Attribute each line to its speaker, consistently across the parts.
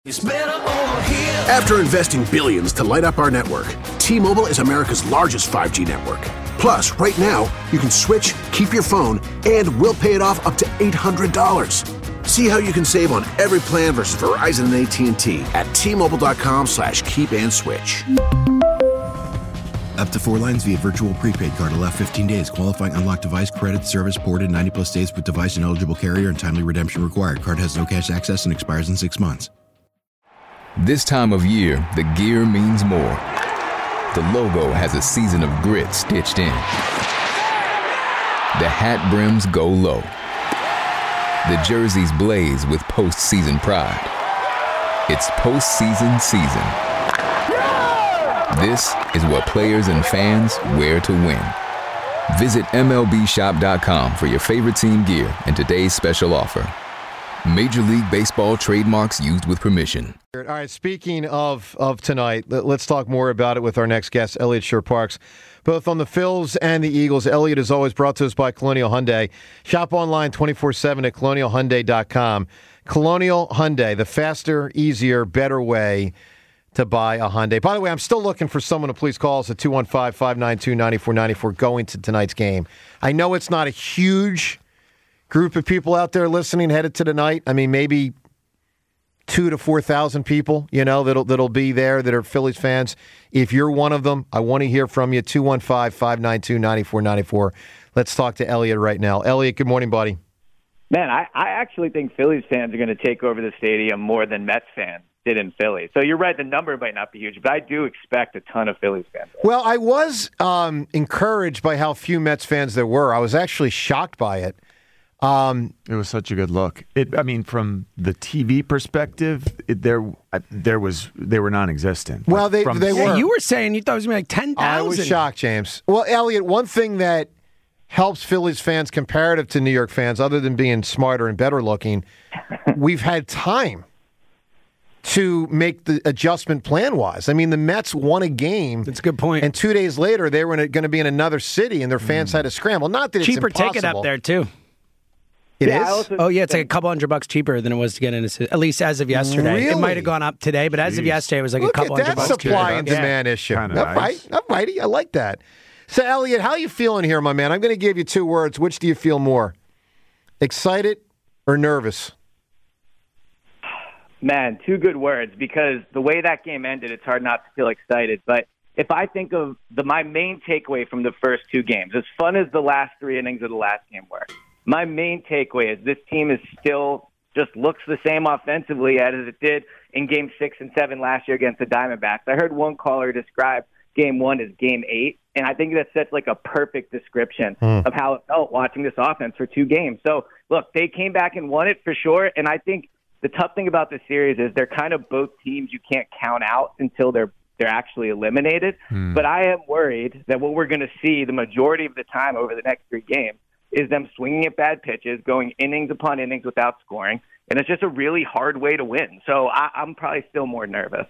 Speaker 1: After investing billions to light up our network, T-Mobile is America's largest 5G network. Plus, right now, you can switch, keep your phone, and we'll pay it off up to $800. See how you can save on every plan versus Verizon and AT&T at T-Mobile.com/keep-and-switch.
Speaker 2: Up to 4 lines via virtual prepaid card. Allow 15 days. Qualifying unlocked device credit service ported 90-plus days with device and eligible carrier and timely redemption required. Card has no cash access and expires in 6 months.
Speaker 3: This time of year, the gear means more. The logo has a season of grit stitched in. The hat brims go low. The jerseys blaze with postseason pride. It's postseason season. This is what players and fans wear to win. Visit MLBshop.com for your favorite team gear and today's special offer. Major League Baseball trademarks used with permission.
Speaker 4: All right, speaking of tonight, let's talk more about it with our next guest, Elliot Shorr-Parks, both on the Phils and the Eagles. Elliot is always brought to us by Colonial Hyundai. Shop online 24/7 at colonialhyundai.com. Colonial Hyundai, the faster, easier, better way to buy a Hyundai. By the way, I'm still looking for someone to please call us at 215-592-9494 going to tonight's game. I know it's not a huge group of people out there listening headed to tonight. I mean, maybe 2,000 to 4,000 people, that'll be there that are Phillies fans. If you're one of them, I want to hear from you. 215-592-9494. Let's talk to Elliot right now. Elliot, good morning, buddy.
Speaker 5: Man, I actually think Phillies fans are going to take over the stadium more than Mets fans did in Philly. So you're right, the number might not be huge, but I do expect a ton of Phillies fans.
Speaker 4: Well, I was encouraged by how few Mets fans there were. I was actually shocked by it.
Speaker 6: It was such a good look. From the TV perspective, they were non-existent.
Speaker 4: Well, they were.
Speaker 7: You were saying you thought it was going to be like 10,000.
Speaker 4: I was shocked, James. Well, Elliot, one thing that helps Phillies fans comparative to New York fans, other than being smarter and better looking, we've had time to make the adjustment plan-wise. I mean, the Mets won a game.
Speaker 7: That's a good point.
Speaker 4: And 2 days later, they were going to be in another city, and their fans had to scramble. Not that it's
Speaker 7: cheaper
Speaker 4: impossible.
Speaker 7: ticket up there, too.
Speaker 4: It is?
Speaker 7: Oh, yeah, it's like a couple $100 cheaper than it was to get into, at least as of yesterday.
Speaker 4: Really?
Speaker 7: It might have gone up today, but as of yesterday, it was like a couple $100 cheaper.
Speaker 4: That's supply and demand issue. All right, I like that. So, Elliot, how are you feeling here, my man? I'm going to give you 2 words. Which do you feel more? Excited or nervous?
Speaker 5: Man, 2 good words, because the way that game ended, it's hard not to feel excited. But if I think of my main takeaway from the first 2 games, as fun as the last 3 innings of the last game were, my main takeaway is this team is still just looks the same offensively as it did in Game 6 and 7 last year against the Diamondbacks. I heard one caller describe Game 1 as Game 8, and I think that sets like a perfect description of how it felt watching this offense for 2 games. So, look, they came back and won it for sure, and I think the tough thing about this series is they're kind of both teams you can't count out until they're actually eliminated. But I am worried that what we're going to see the majority of the time over the next 3 games is them swinging at bad pitches, going innings upon innings without scoring, and it's just a really hard way to win. So I'm probably still more nervous.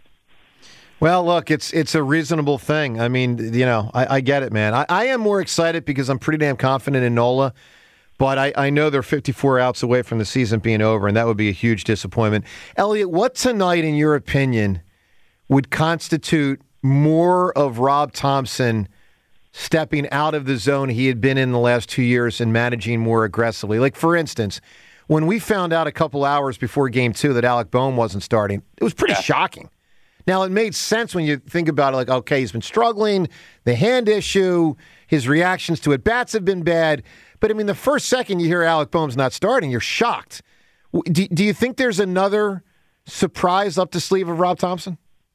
Speaker 4: Well, look, it's a reasonable thing. I mean, I get it, man. I am more excited because I'm pretty damn confident in Nola, but I know they're 54 outs away from the season being over, and that would be a huge disappointment. Elliot, what tonight, in your opinion, would constitute more of Rob Thomson stepping out of the zone he had been in the last 2 years and managing more aggressively? Like, for instance, when we found out a couple hours before Game 2 that Alec Bohm wasn't starting, it was pretty shocking. Now, it made sense when you think about it, like, okay, he's been struggling, the hand issue, his reactions to at-bats have been bad. But, I mean, the first second you hear Alec Bohm's not starting, you're shocked. Do you think there's another surprise up the sleeve of Rob Thomson?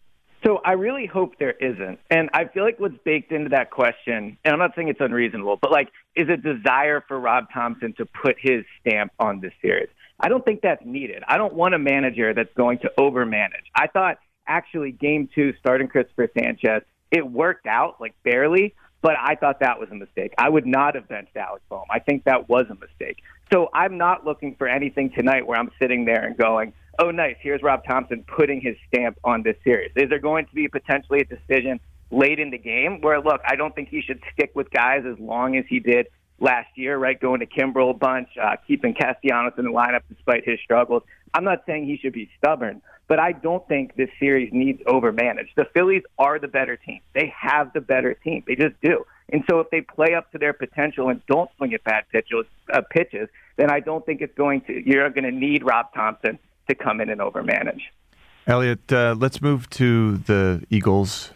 Speaker 5: So I really hope there isn't. And I feel like what's baked into that question, and I'm not saying it's unreasonable, but like, is a desire for Rob Thomson to put his stamp on this series. I don't think that's needed. I don't want a manager that's going to overmanage. I thought actually Game 2 starting Christopher Sanchez, it worked out like barely, but I thought that was a mistake. I would not have benched Alec Bohm. I think that was a mistake. So I'm not looking for anything tonight where I'm sitting there and going, oh, nice, here's Rob Thomson putting his stamp on this series. Is there going to be potentially a decision late in the game where, look, I don't think he should stick with guys as long as he did last year, right? Going to Kimbrel a bunch, keeping Castellanos in the lineup despite his struggles. I'm not saying he should be stubborn, but I don't think this series needs overmanaged. The Phillies are the better team. They have the better team. They just do. And so if they play up to their potential and don't swing at bad pitches, then I don't think you're going to need Rob Thompson to come in and overmanage.
Speaker 6: Elliot, let's move to the Eagles.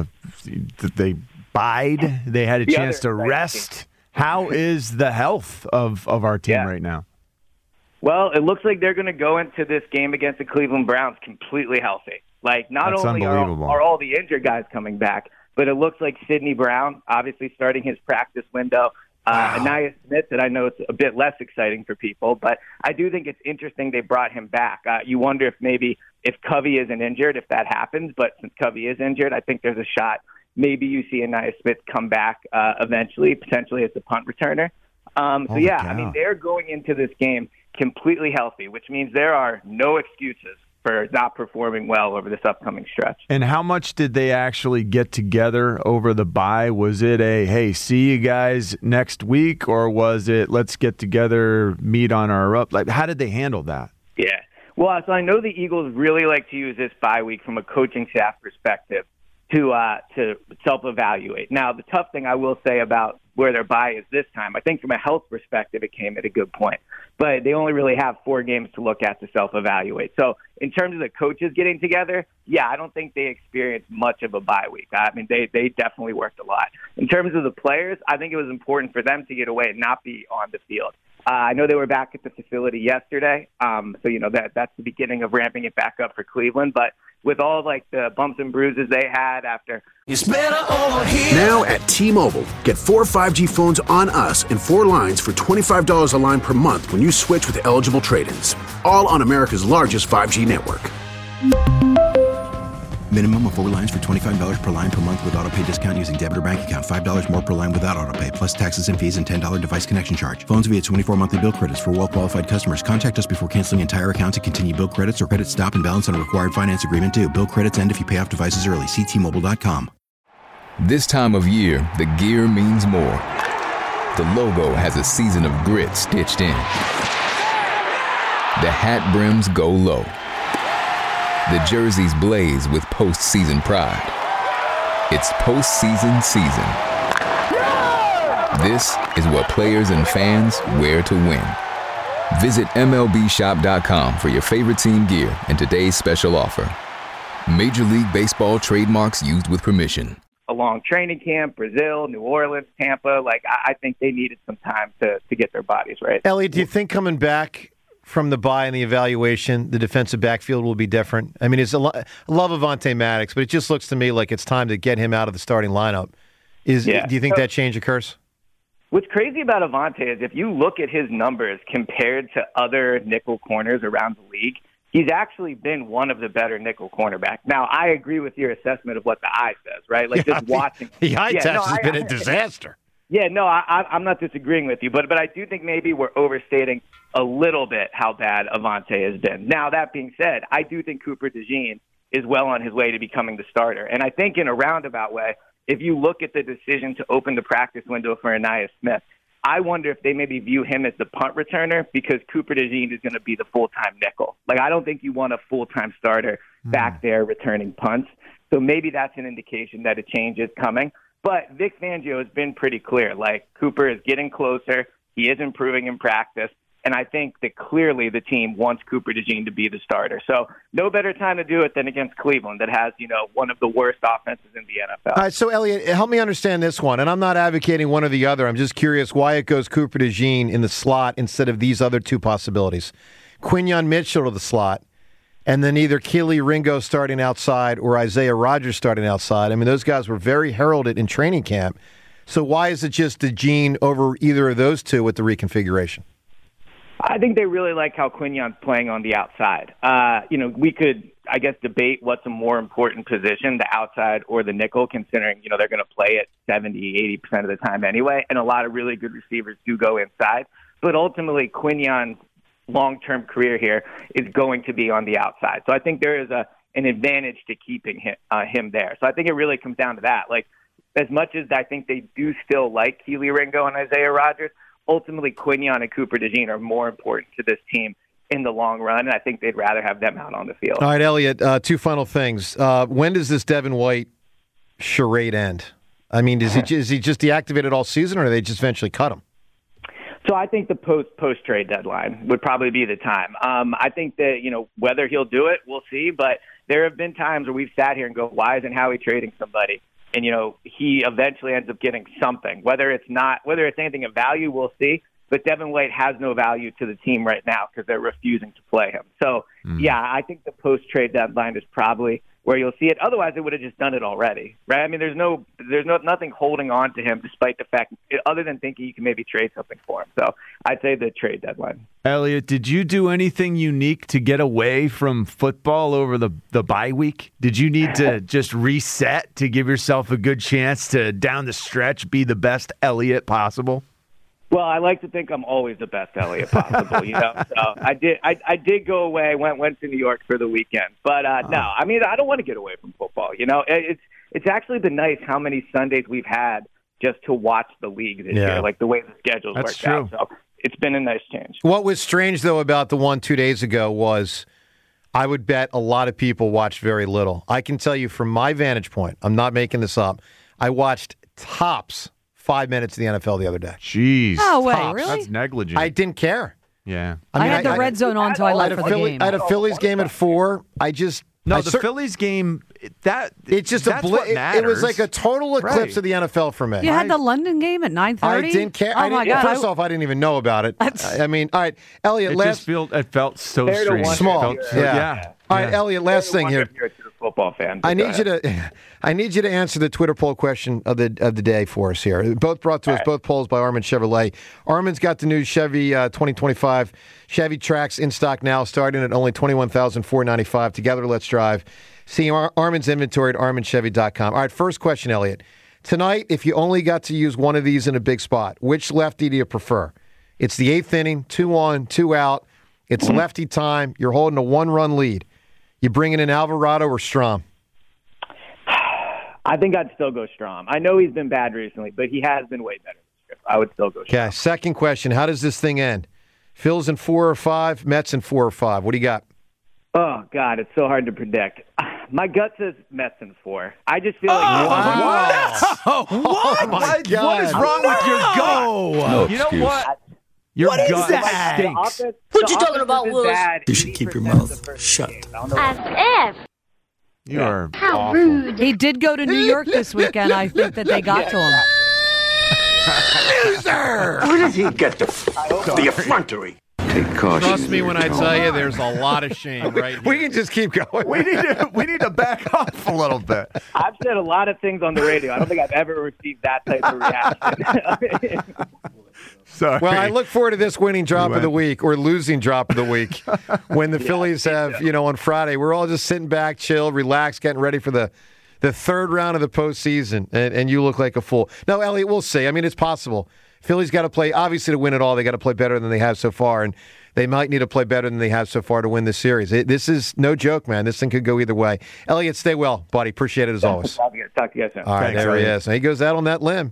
Speaker 6: They bide. They had a chance to rest. How is the health of our team right now?
Speaker 5: Well, it looks like they're going to go into this game against the Cleveland Browns completely healthy. Like, not only are all the injured guys coming back, but it looks like Sidney Brown, obviously starting his practice window. Ainias Smith, that I know it's a bit less exciting for people, but I do think it's interesting they brought him back. You wonder if Covey isn't injured, if that happens, but since Covey is injured, I think there's a shot maybe you see Ainias Smith come back eventually, potentially as a punt returner. I mean, they're going into this game completely healthy, which means there are no excuses for not performing well over this upcoming stretch.
Speaker 6: And how much did they actually get together over the bye? Was it hey, see you guys next week, or was it let's get together, meet on our up? Like, how did they handle that?
Speaker 5: Yeah. Well, so I know the Eagles really like to use this bye week from a coaching staff perspective to self-evaluate. Now, the tough thing I will say about where their bye is this time, I think from a health perspective, it came at a good point. But they only really have 4 games to look at to self-evaluate. So in terms of the coaches getting together, I don't think they experienced much of a bye week. I mean, they definitely worked a lot. In terms of the players, I think it was important for them to get away and not be on the field. I know they were back at the facility yesterday, so that's the beginning of ramping it back up for Cleveland. But with all the bumps and bruises they had after.
Speaker 1: It's better over here. Now at T-Mobile, get 4 5G phones on us and 4 lines for $25 a line per month when you switch with eligible trade-ins. All on America's largest 5G network.
Speaker 2: Minimum of 4 lines for $25 per line per month with autopay discount using debit or bank account. $5 more per line without autopay, plus taxes and fees and $10 device connection charge. Phones via 24 monthly bill credits for well-qualified customers. Contact us before canceling entire account to continue bill credits or credit stop and balance on a required finance agreement due. Bill credits end if you pay off devices early. See T-Mobile.com.
Speaker 3: This time of year, the gear means more. The logo has a season of grit stitched in. The hat brims go low. The jerseys blaze with postseason pride. It's postseason season. This is what players and fans wear to win. Visit MLBshop.com for your favorite team gear and today's special offer. Major League Baseball trademarks used with permission.
Speaker 5: A long training camp, Brazil, New Orleans, Tampa. I think they needed some time to get their bodies right.
Speaker 4: Elliot, do you think coming back from the bye and the evaluation, the defensive backfield will be different? I mean, I love Avonte Maddox, but it just looks to me like it's time to get him out of the starting lineup. Do you think that change occurs?
Speaker 5: What's crazy about Avonte is if you look at his numbers compared to other nickel corners around the league, he's actually been one of the better nickel cornerbacks. Now, I agree with your assessment of what the eye says, right? Just watching.
Speaker 4: The eye test has been a disaster.
Speaker 5: I'm not disagreeing with you, but I do think maybe we're overstating a little bit how bad Avonte has been. Now, that being said, I do think Cooper DeJean is well on his way to becoming the starter. And I think in a roundabout way, if you look at the decision to open the practice window for Ainias Smith, I wonder if they maybe view him as the punt returner because Cooper DeJean is going to be the full-time nickel. I don't think you want a full-time starter back there returning punts. So maybe that's an indication that a change is coming. But Vic Fangio has been pretty clear. Cooper is getting closer. He is improving in practice. And I think that clearly the team wants Cooper DeJean to be the starter. So no better time to do it than against Cleveland that has, one of the worst offenses in the NFL.
Speaker 4: All right, so Elliot, help me understand this one. And I'm not advocating one or the other. I'm just curious why it goes Cooper DeJean in the slot instead of these other 2 possibilities. Quinyon Mitchell to the slot, and then either Kelee Ringo starting outside or Isaiah Rodgers starting outside. I mean, those guys were very heralded in training camp. So why is it just DeJean over either of those 2 with the reconfiguration?
Speaker 5: I think they really like how Quinyon's playing on the outside. We could, I guess, debate what's a more important position, the outside or the nickel, considering, they're going to play it 70, 80% of the time anyway. And a lot of really good receivers do go inside. But ultimately, Quinyon's long-term career here is going to be on the outside. So I think there is an advantage to keeping him there. So I think it really comes down to that. as much as I think they do still like Kelee Ringo and Isaiah Rodgers, ultimately Quinyon and Cooper DeJean are more important to this team in the long run, and I think they'd rather have them out on the field.
Speaker 4: All right, Elliot, two final things. When does this Devin White charade end? I mean, is he just deactivated all season, or do they just eventually cut him?
Speaker 5: So I think the post-trade deadline would probably be the time. I think that, whether he'll do it, we'll see, but there have been times where we've sat here and go, why isn't Howie trading somebody? And, he eventually ends up getting something. Whether it's anything of value, we'll see. But Devin White has no value to the team right now because they're refusing to play him. So, yeah, I think the post-trade deadline is probably where you'll see it. Otherwise, they would have just done it already, right? I mean, there's nothing holding on to him, despite the fact, other than thinking you can maybe trade something for him. So I'd say the trade deadline.
Speaker 6: Elliot, did you do anything unique to get away from football over the bye week? Did you need to just reset to give yourself a good chance to, down the stretch, be the best Elliot possible?
Speaker 5: Well, I like to think I'm always the best Elliot possible, So I did go away, went to New York for the weekend. But no, I mean, I don't want to get away from football. It's actually been nice how many Sundays we've had just to watch the league this year, like the way the schedules worked out. So it's been a nice change.
Speaker 4: What was strange, though, about the one 2 days ago was I would bet a lot of people watched very little. I can tell you from my vantage point, I'm not making this up, I watched tops 5 minutes of the NFL the other day.
Speaker 6: Jeez.
Speaker 8: Oh, wait,
Speaker 4: Tops.
Speaker 8: really?
Speaker 6: That's negligent.
Speaker 4: I didn't care.
Speaker 6: Yeah.
Speaker 8: I had the red zone on, so I left for the game.
Speaker 4: I had a Phillies game at 4.
Speaker 6: The Phillies game,
Speaker 4: it's just
Speaker 6: that's what matters.
Speaker 4: It was like a total eclipse of the NFL for me.
Speaker 8: You had the London game at 9:30?
Speaker 4: I didn't care.
Speaker 8: Oh, my God.
Speaker 4: First off, I didn't even know about it. I mean, all right, Elliot,
Speaker 6: it felt so strange.
Speaker 4: Small.
Speaker 6: Yeah.
Speaker 4: All right, Elliot, last thing here.
Speaker 5: Football fan.
Speaker 4: I need you to answer the Twitter poll question of the day for us here. Both brought to us, both polls by Armin Chevrolet. Armin's got the new Chevy 2025 Chevy Trax in stock now, starting at only $21,495. Together, let's drive. See Armin's inventory at arminchevy.com. All right, first question, Elliot. Tonight, if you only got to use one of these in a big spot, which lefty do you prefer? It's the 8th inning, 2 on, 2 out. It's lefty time. You're holding a 1-run lead. You bringing in Alvarado or Strahm?
Speaker 5: I think I'd still go Strahm. I know he's been bad recently, but he has been way better this year. I would still go Strahm.
Speaker 4: Okay, second question. How does this thing end? Phil's in 4 or 5, Mets in 4 or 5. What do you got?
Speaker 5: Oh, God, it's so hard to predict. My gut says Mets in 4. I just feel like...
Speaker 6: Wow. What?
Speaker 4: Oh, my God.
Speaker 6: What is wrong with your gut?
Speaker 3: No
Speaker 6: You
Speaker 3: excuse.
Speaker 6: know what? Your
Speaker 8: What is
Speaker 6: gut
Speaker 8: that?
Speaker 6: stinks.
Speaker 9: What you talking about, Willis?
Speaker 10: You should keep your mouth shut.
Speaker 9: As if.
Speaker 6: You are
Speaker 9: How
Speaker 6: awful.
Speaker 9: rude.
Speaker 8: He did go to New York this weekend. I think that they got to him.
Speaker 1: Loser! Where did he get the effrontery?
Speaker 10: Take caution.
Speaker 11: Trust me when I tell you there's a lot of shame right here.
Speaker 4: We can just keep going.
Speaker 6: We need to back off a little bit.
Speaker 5: I've said a lot of things on the radio. I don't think I've ever received that type of reaction.
Speaker 6: Sorry.
Speaker 4: Well, I look forward to this winning drop of the week or losing drop of the week when the Phillies have, on Friday. We're all just sitting back, chill, relaxed, getting ready for the third round of the postseason, and you look like a fool. No, Elliot, we'll see. I mean, it's possible. Phillies got to play, obviously, to win it all. They got to play better than they have so far, and they might need to play better than they have so far to win this series. This is no joke, man. This thing could go either way. Elliot, stay well, buddy. Appreciate it as always.
Speaker 5: Talk to you guys soon.
Speaker 4: All right, there he is. And he goes out on that limb.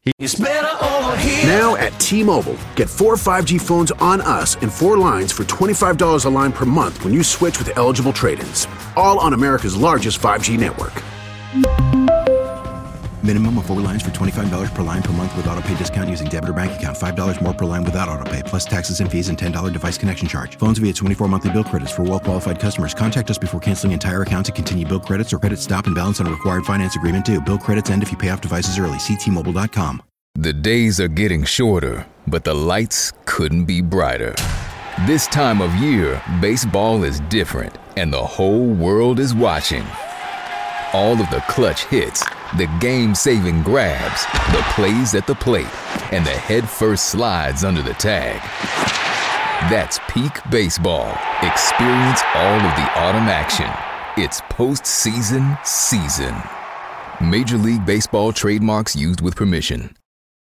Speaker 1: Now at T-Mobile, get 4 5G phones on us and 4 lines for $25 a line per month when you switch with eligible trade-ins. All on America's largest 5G network.
Speaker 2: Minimum of 4 lines for $25 per line per month with autopay discount using debit or bank account. $5 more per line without autopay, plus taxes and fees and $10 device connection charge. Phones via 24 monthly bill credits for well-qualified customers. Contact us before canceling entire account to continue bill credits or credit stop and balance on a required finance agreement due. Bill credits end if you pay off devices early. See T-Mobile.com.
Speaker 3: The days are getting shorter, but the lights couldn't be brighter. This time of year, baseball is different, and the whole world is watching. All of the clutch hits, the game-saving grabs, the plays at the plate, and the head-first slides under the tag. That's peak baseball. Experience all of the autumn action. It's postseason season. Major League Baseball trademarks used with permission.